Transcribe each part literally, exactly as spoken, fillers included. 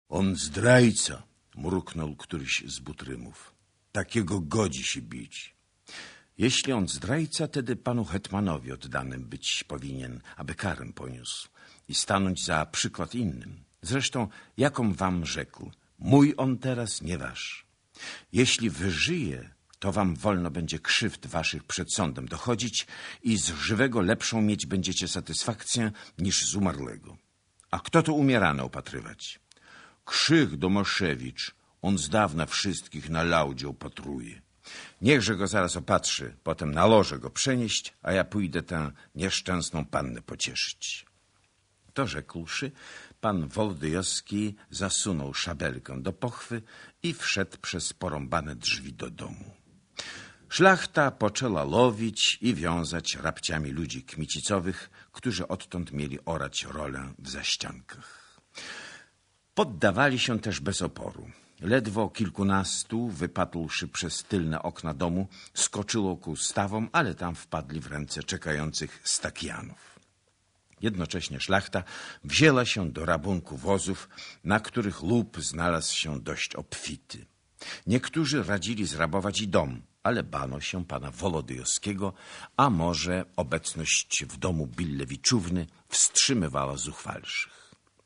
On zdrajca, mruknął któryś z butrymów. Takiego godzi się bić. Jeśli on zdrajca, tedy panu hetmanowi oddanym być powinien, aby karę poniósł i stanąć za przykład innym. Zresztą, jaką wam rzekł, mój on teraz, nie wasz. Jeśli wyżyje, to wam wolno będzie krzywd waszych przed sądem dochodzić i z żywego lepszą mieć będziecie satysfakcję niż z umarłego. A kto tu umierane opatrywać? Krzych Domoszewicz, on z dawna wszystkich na laudzie opatruje. Niechże go zaraz opatrzy, potem na loże go przenieść, a ja pójdę tę nieszczęsną pannę pocieszyć. To rzekłszy, pan Wolodyjowski zasunął szabelkę do pochwy i wszedł przez porąbane drzwi do domu. Szlachta poczęła lowić i wiązać rapciami ludzi kmicicowych, którzy odtąd mieli orać rolę w zaściankach. Poddawali się też bez oporu. Ledwo kilkunastu, wypadłszy przez tylne okna domu, skoczyło ku stawom, ale tam wpadli w ręce czekających stakijanów. Jednocześnie szlachta wzięła się do rabunku wozów, na których lub znalazł się dość obfity. Niektórzy radzili zrabować i dom, ale bano się pana Wolodyjowskiego, a może obecność w domu Billewiczówny wstrzymywała zuchwalszych.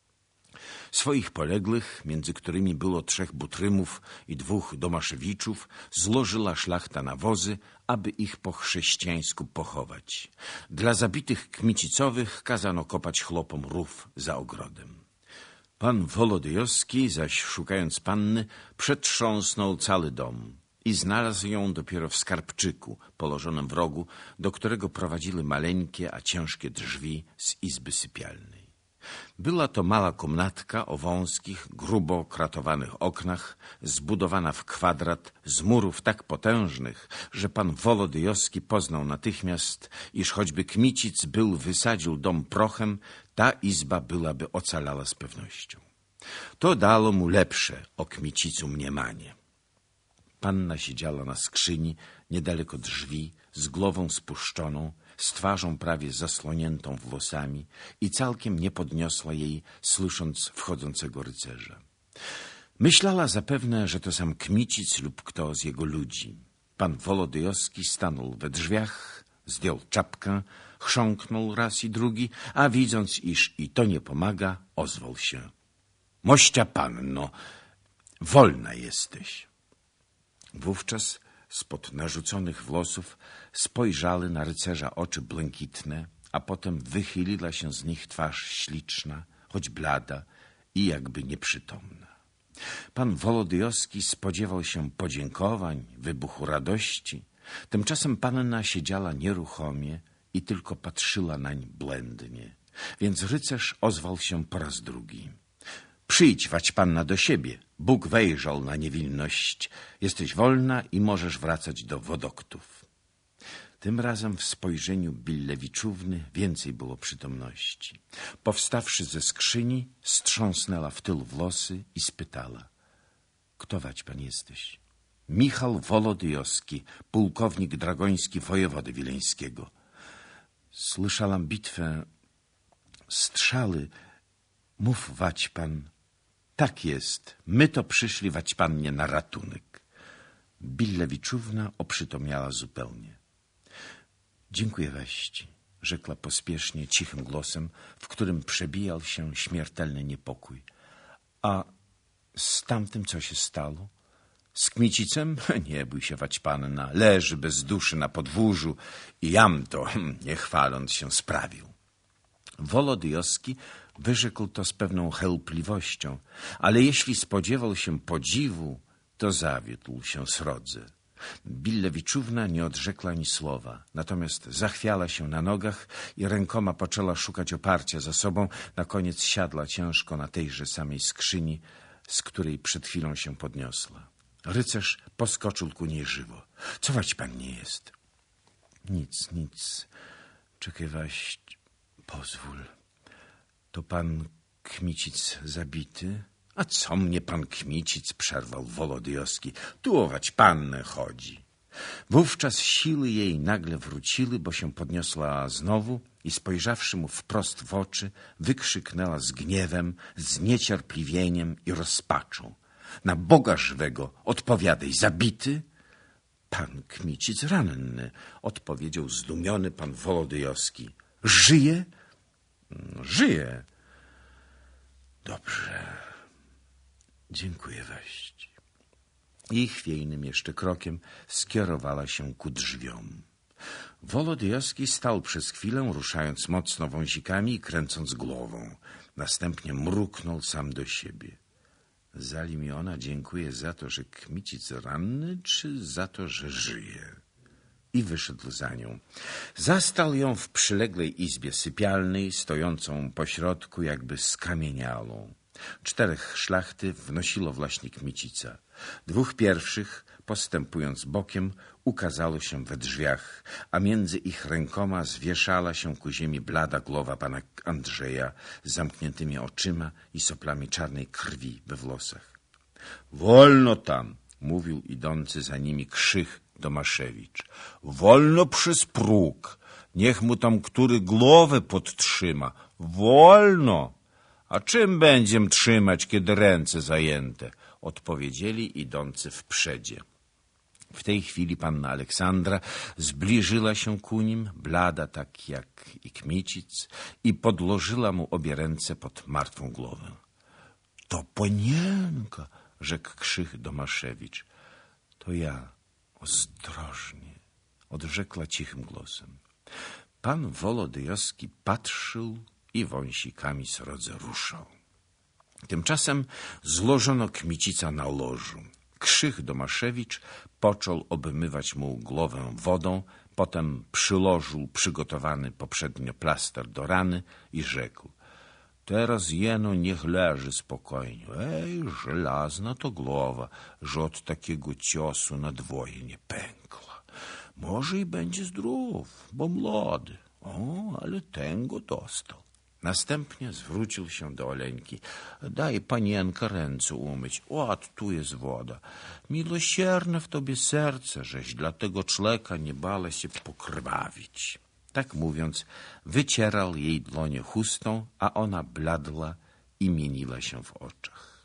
Swoich poległych, między którymi było trzech butrymów i dwóch Domaszewiczów, złożyła szlachta na wozy, aby ich po chrześcijańsku pochować. Dla zabitych kmicicowych kazano kopać chłopom rów za ogrodem. Pan Wolodyjowski zaś, szukając panny, przetrząsnął cały dom i znalazł ją dopiero w skarbczyku położonym w rogu, do którego prowadziły maleńkie, a ciężkie drzwi z izby sypialnej. Była to mała komnatka o wąskich, grubo kratowanych oknach, zbudowana w kwadrat z murów tak potężnych, że pan Wolodyjowski poznał natychmiast, iż choćby Kmicic był wysadził dom prochem, ta izba byłaby ocalała z pewnością. To dało mu lepsze o Kmicicu mniemanie. Panna siedziała na skrzyni, niedaleko drzwi, z głową spuszczoną, z twarzą prawie zasłoniętą włosami i całkiem nie podniosła jej, słysząc wchodzącego rycerza. Myślała zapewne, że to sam Kmicic lub kto z jego ludzi. Pan Wolodyjowski stanął we drzwiach, zdjął czapkę, chrząknął raz i drugi, a widząc, iż i to nie pomaga, ozwał się. Mościa panno, wolna jesteś. Wówczas spod narzuconych włosów spojrzały na rycerza oczy błękitne, a potem wychyliła się z nich twarz śliczna, choć blada i jakby nieprzytomna. Pan Wolodyjowski spodziewał się podziękowań, wybuchu radości. Tymczasem panna siedziała nieruchomie i tylko patrzyła nań błędnie. Więc rycerz ozwał się po raz drugi. Przyjdź, wać panna, do siebie. Bóg wejrzał na niewinność. Jesteś wolna i możesz wracać do wodoktów. Tym razem w spojrzeniu Billewiczówny więcej było przytomności. Powstawszy ze skrzyni, strząsnęła w tył włosy i spytała. Kto wać pan jesteś? Michał Wolodyjowski, pułkownik dragoński wojewody wileńskiego. Słyszałam bitwę, strzały. Mów, wać pan. Tak jest, my to przyszli wać pannie na ratunek. Billewiczówna oprzytomniała zupełnie. Dziękuję waści, rzekła pospiesznie, cichym głosem, w którym przebijał się śmiertelny niepokój. A z tamtym co się stało? Z Kmicicem? Nie bój się, wać panna, leży bez duszy na podwórzu i jam to, nie chwaląc się, sprawił. Wolodyjowski wyrzekł to z pewną chełpliwością, ale jeśli spodziewał się podziwu, to zawiódł się srodze. Billewiczówna nie odrzekła ani słowa, natomiast zachwiała się na nogach i rękoma poczęła szukać oparcia za sobą, na koniec siadła ciężko na tejże samej skrzyni, z której przed chwilą się podniosła. Rycerz poskoczył ku niej żywo. Co wać pan nie jest? Nic, nic. Czekaj waść, pozwól. To pan Kmicic zabity? A co mnie pan Kmicic, przerwał Wolodyjowski. Tu ować pannę chodzi. Wówczas siły jej nagle wróciły, bo się podniosła znowu i spojrzawszy mu wprost w oczy, wykrzyknęła z gniewem, z niecierpliwieniem i rozpaczą: na Boga żywego odpowiadaj, zabity? Pan Kmicic ranny, odpowiedział zdumiony pan Wolodyjowski. Żyje? Żyje. Dobrze. Dziękuję waść. I chwiejnym jeszcze krokiem skierowała się ku drzwiom. Wolodyjowski stał przez chwilę, ruszając mocno wąsikami i kręcąc głową. Następnie mruknął sam do siebie. Zali mi ona dziękuję za to, że Kmicic ranny, czy za to, że żyje? I wyszedł za nią. Zastał ją w przyległej izbie sypialnej, stojącą pośrodku jakby skamieniałą. Czterech szlachty wnosiło właśnie Kmicica. Dwóch pierwszych, postępując bokiem, ukazało się we drzwiach, a między ich rękoma zwieszała się ku ziemi blada głowa pana Andrzeja z zamkniętymi oczyma i soplami czarnej krwi we włosach. Wolno tam, mówił idący za nimi Krzych Domaszewicz. Wolno przez próg. Niech mu tam który głowę podtrzyma. Wolno. A czym będziem trzymać, kiedy ręce zajęte? Odpowiedzieli idący w przedzie. W tej chwili panna Aleksandra zbliżyła się ku nim, blada tak jak i Kmicic, i podłożyła mu obie ręce pod martwą głowę. To panienka, rzekł Krzych Domaszewicz. To ja, ostrożnie, odrzekła cichym głosem. Pan Wolodyjowski patrzył i wąsikami srodze ruszał. Tymczasem złożono Kmicica na łożu. Krzych Domaszewicz począł obmywać mu głowę wodą, potem przyłożył przygotowany poprzednio plaster do rany i rzekł: teraz jeno niech leży spokojnie. Ej, żelazna to głowa, że od takiego ciosu na dwoje nie pękła. Może i będzie zdrów, bo młody. O, ale ten go dostał. Następnie zwrócił się do Oleńki. Daj panienka ręce umyć. O, tu jest woda. Miłosierne w tobie serce, żeś dla tego człeka nie bała się pokrwawić. Tak mówiąc, wycierał jej dłonie chustą, a ona bladła i mieniła się w oczach.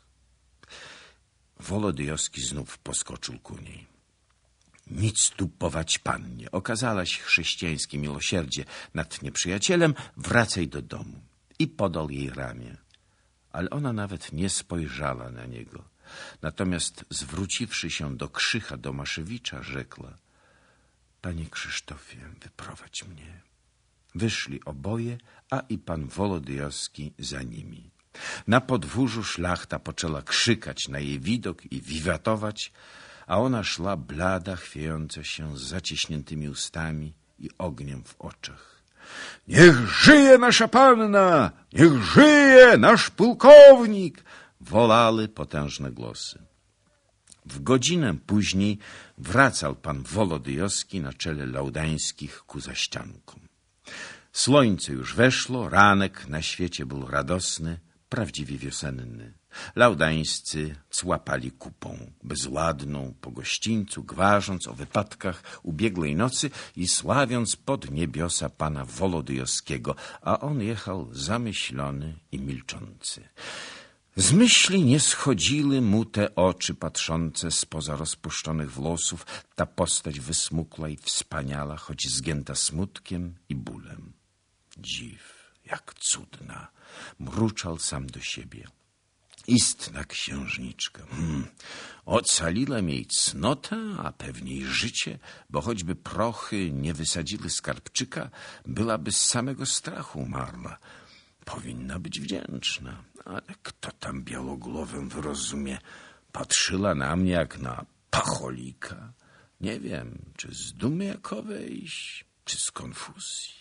Wolodyjowski znów poskoczył ku niej. Nic tu pować pannie, okazałaś chrześcijańskie miłosierdzie nad nieprzyjacielem, wracaj do domu. I podał jej ramię. Ale ona nawet nie spojrzała na niego. Natomiast zwróciwszy się do Krzycha Domaszewicza, rzekła: panie Krzysztofie, wyprowadź mnie. Wyszli oboje, a i pan Wolodyjowski za nimi. Na podwórzu szlachta poczęła krzykać na jej widok i wiwatować, a ona szła blada, chwiejąca się z zaciśniętymi ustami i ogniem w oczach. Niech żyje nasza panna! Niech żyje nasz pułkownik! Wolały potężne głosy. W godzinę później wracał pan Wolodyjowski na czele Laudańskich ku zaściankom. Słońce już weszło, ranek na świecie był radosny, prawdziwie wiosenny. Laudańscy cłapali kupą, bezładną, po gościńcu, gwarząc o wypadkach ubiegłej nocy i sławiąc pod niebiosa pana Wolodyjowskiego, a on jechał zamyślony i milczący. Z myśli nie schodziły mu te oczy patrzące spoza rozpuszczonych włosów, ta postać wysmukła i wspaniała, choć zgięta smutkiem i bólem. Dziw, jak cudna, mruczał sam do siebie. Istna księżniczka. Hmm. Ocaliła jej cnota, a pewnie i życie, bo choćby prochy nie wysadziły skarbczyka, byłaby z samego strachu umarła. Powinna być wdzięczna, ale kto tam białogłowym wyrozumie? Patrzyła na mnie jak na pacholika. Nie wiem, czy z dumy jakowej, czy z konfuzji.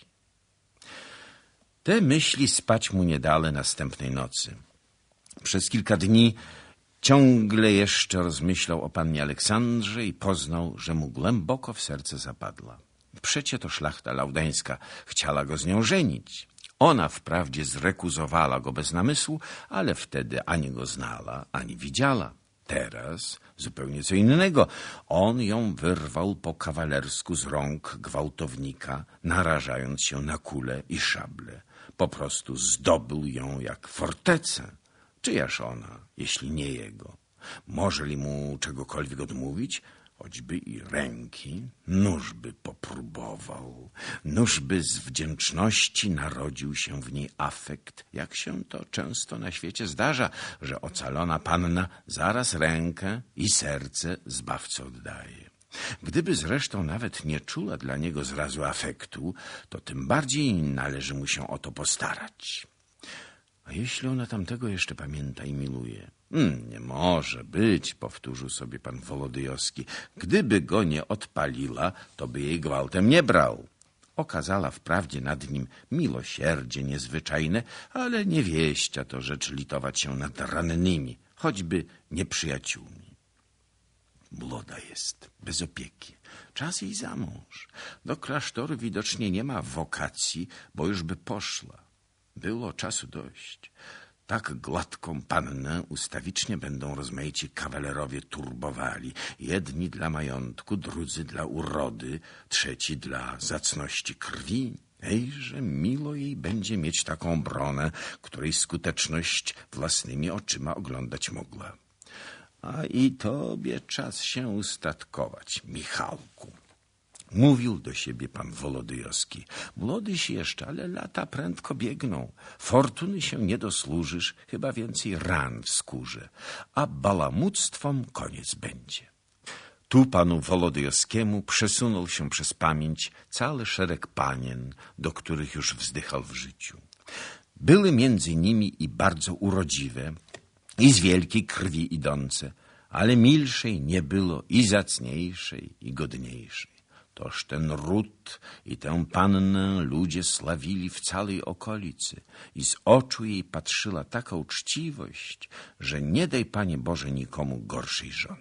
Te myśli spać mu nie dali następnej nocy. Przez kilka dni ciągle jeszcze rozmyślał o pannie Aleksandrze i poznał, że mu głęboko w serce zapadła. Przecie to szlachta laudańska chciała go z nią żenić. Ona wprawdzie zrekuzowała go bez namysłu, ale wtedy ani go znała, ani widziała. Teraz zupełnie co innego. On ją wyrwał po kawalersku z rąk gwałtownika, narażając się na kule i szable. Po prostu zdobył ją jak fortecę. Czyjaż ona, jeśli nie jego? Może li mu czegokolwiek odmówić? Choćby i ręki, nóżby popróbował, nóżby z wdzięczności narodził się w niej afekt, jak się to często na świecie zdarza, że ocalona panna zaraz rękę i serce zbawcy oddaje. Gdyby zresztą nawet nie czuła dla niego zrazu afektu, to tym bardziej należy mu się o to postarać. A jeśli ona tamtego jeszcze pamięta i miluje? Hmm, nie może być, powtórzył sobie pan Wolodyjowski. Gdyby go nie odpaliła, to by jej gwałtem nie brał. Okazała wprawdzie nad nim miłosierdzie niezwyczajne, ale niewieścia to rzecz litować się nad rannymi, choćby nieprzyjaciółmi. Młoda jest, bez opieki. Czas jej za mąż. Do klasztoru widocznie nie ma wokacji, bo już by poszła. Było czasu dość. Tak gładką pannę ustawicznie będą rozmaici kawalerowie turbowali. Jedni dla majątku, drudzy dla urody, trzeci dla zacności krwi. Ejże miło jej będzie mieć taką obronę, której skuteczność własnymi oczyma oglądać mogła. A i tobie czas się ustatkować, Michałku. Mówił do siebie pan Wolodyjowski. Młodyś jeszcze, ale lata prędko biegną. Fortuny się nie dosłużysz, chyba więcej ran w skórze. A bałamuctwom koniec będzie. Tu panu Wolodyjowskiemu przesunął się przez pamięć cały szereg panien, do których już wzdychał w życiu. Były między nimi i bardzo urodziwe, i z wielkiej krwi idące, ale milszej nie było i zacniejszej, i godniejszej. Toż ten ród i tę pannę ludzie sławili w całej okolicy i z oczu jej patrzyła taka uczciwość, że nie daj, Panie Boże, nikomu gorszej żony.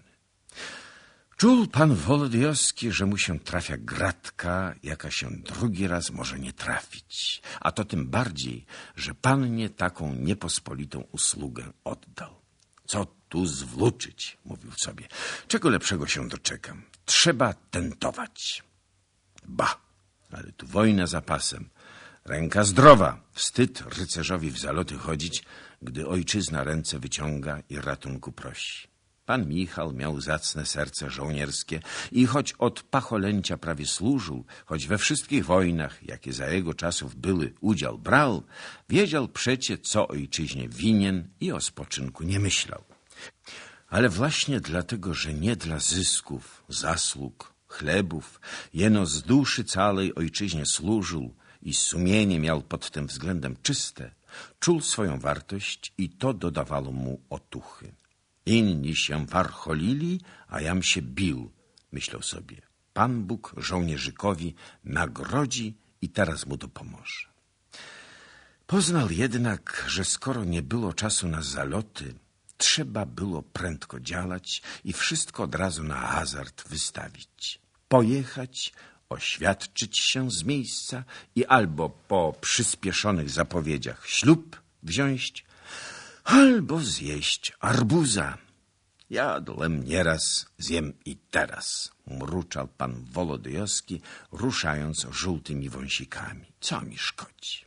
Czuł pan Wolodyjowski, że mu się trafia gratka, jaka się drugi raz może nie trafić, a to tym bardziej, że pannie taką niepospolitą usługę oddał. Co tu zwlóczyć, mówił sobie, czego lepszego się doczekam. Trzeba tentować. Ba, ale tu wojna za pasem. Ręka zdrowa. Wstyd rycerzowi w zaloty chodzić, gdy ojczyzna ręce wyciąga i ratunku prosi. Pan Michał miał zacne serce żołnierskie i choć od pacholęcia prawie służył, choć we wszystkich wojnach, jakie za jego czasów były, udział brał, wiedział przecie, co ojczyźnie winien i o spoczynku nie myślał. Ale właśnie dlatego, że nie dla zysków, zasług, chlebów, jeno z duszy całej ojczyźnie służył i sumienie miał pod tym względem czyste, czuł swoją wartość i to dodawało mu otuchy. Inni się warcholili, a jam się bił, myślał sobie. Pan Bóg żołnierzykowi nagrodzi i teraz mu dopomoże. Poznał jednak, że skoro nie było czasu na zaloty, trzeba było prędko działać i wszystko od razu na hazard wystawić. Pojechać, oświadczyć się z miejsca i albo po przyspieszonych zapowiedziach ślub wziąć, albo zjeść arbuza. Jadłem nieraz, zjem i teraz, mruczał pan Wolodyjowski, ruszając żółtymi wąsikami. Co mi szkodzi?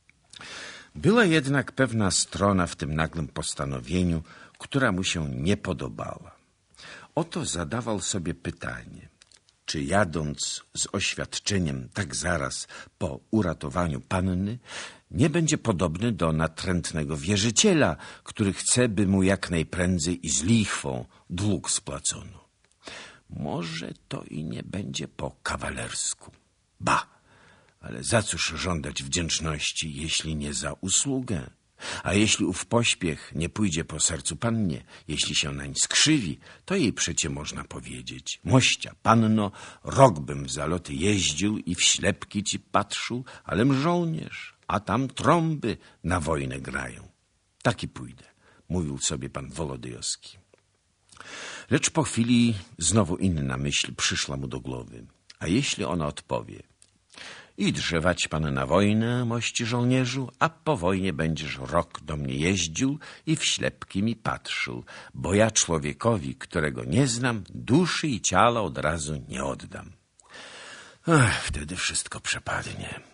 Była jednak pewna strona w tym nagłym postanowieniu, która mu się nie podobała. Oto zadawał sobie pytanie, czy jadąc z oświadczeniem tak zaraz po uratowaniu panny, nie będzie podobny do natrętnego wierzyciela, który chce, by mu jak najprędzej i z lichwą dług spłacono. Może to i nie będzie po kawalersku. Ba, ale za cóż żądać wdzięczności, jeśli nie za usługę? A jeśli ów pośpiech nie pójdzie po sercu pannie, jeśli się nań skrzywi, to jej przecie można powiedzieć: mościa panno, rok bym w zaloty jeździł i w ślepki ci patrzył, alem żołnierz, a tam trąby na wojnę grają. Taki pójdę, mówił sobie pan Wolodyjowski. Lecz po chwili znowu inna myśl przyszła mu do głowy. A jeśli ona odpowie: i drzewać pan na wojnę, mości żołnierzu, a po wojnie będziesz rok do mnie jeździł i w ślepki mi patrzył, bo ja człowiekowi, którego nie znam, duszy i ciała od razu nie oddam. Ach, wtedy wszystko przepadnie.